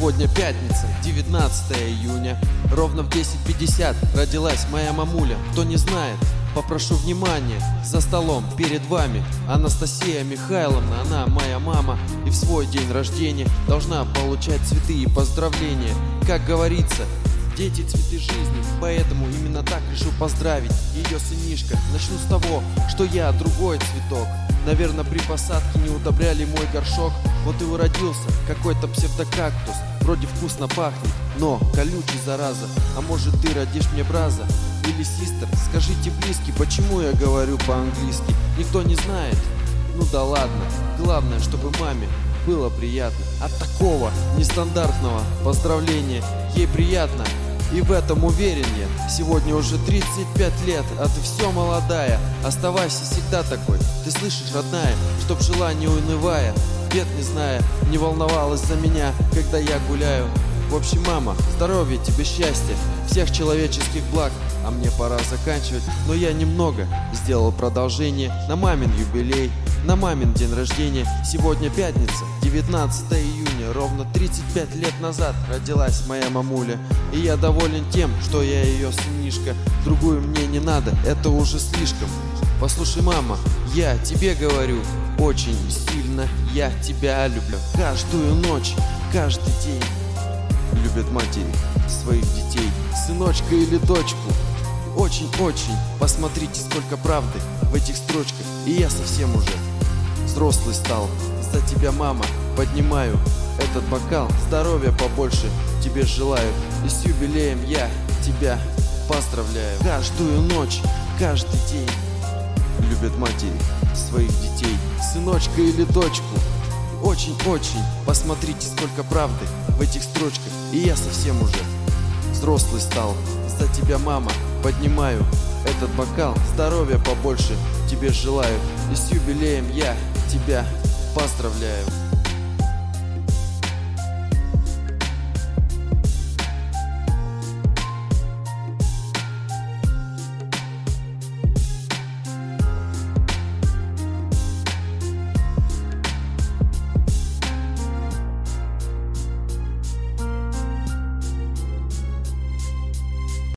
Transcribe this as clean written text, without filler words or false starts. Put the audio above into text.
Сегодня пятница, 19 июня. Ровно в 10:50 родилась моя мамуля. Кто не знает, попрошу внимания. За столом перед вами Анастасия Михайловна, она моя мама. И в свой день рождения должна получать цветы и поздравления. Как говорится, дети — цветы жизни, поэтому именно так решу поздравить ее сынишка. Начну с того, что я другой цветок. Наверное, при посадке не удобряли мой горшок. Вот и уродился какой-то псевдокактус. Вроде вкусно пахнет, но колючий, зараза. А может, ты родишь мне браза или систер? Скажите, близкий, почему я говорю по-английски? Никто не знает? Ну да ладно. Главное, чтобы маме было приятно от такого нестандартного поздравления. Ей приятно, и в этом уверен я. Сегодня уже 35 лет, а ты все молодая. Оставайся всегда такой, ты слышишь, родная? Чтоб жила не унывая, бед не зная, не волновалась за меня, когда я гуляю. В общем, мама, здоровья тебе, счастья, всех человеческих благ. А мне пора заканчивать, но я немного сделал продолжение на мамин юбилей, на мамин день рождения. Сегодня пятница, 19 июня, ровно 35 лет назад родилась моя мамуля. И я доволен тем, что я ее сынишка. Другую мне не надо, это уже слишком. Послушай, мама, я тебе говорю, очень сильно я тебя люблю. Каждую ночь, каждый день любят матери своих детей, сыночка или дочку. Очень-очень, посмотрите, сколько правды в этих строчках. И я совсем уже взрослый стал. За тебя, мама, поднимаю этот бокал. Здоровья побольше тебе желаю. И с юбилеем я тебя поздравляю. Каждую ночь, каждый день любят матери своих детей, сыночка или дочку. Очень-очень, посмотрите, сколько правды в этих строчках. И я совсем уже взрослый стал. За тебя, мама, поднимаю этот бокал. Здоровья побольше тебе желаю. И с юбилеем я тебя поздравляю.